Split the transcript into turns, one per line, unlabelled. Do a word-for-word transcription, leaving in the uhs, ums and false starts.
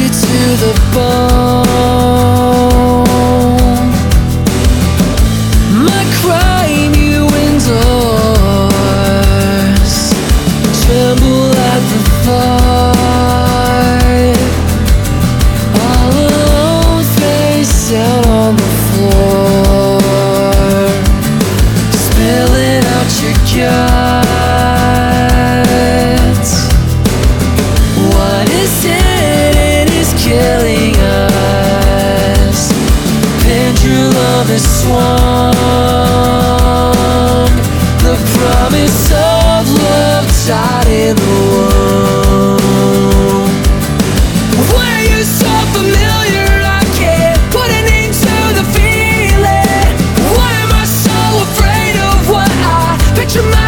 you to the bone. My crime you endorse, tremble at the thought. All alone, face down on the floor, spilling out your guts. What is it? It is killing us. Pendulum is swung. The promise of love died in the womb. Why are you so familiar? I can't put an name to the feeling. Why am I so afraid of what I picture my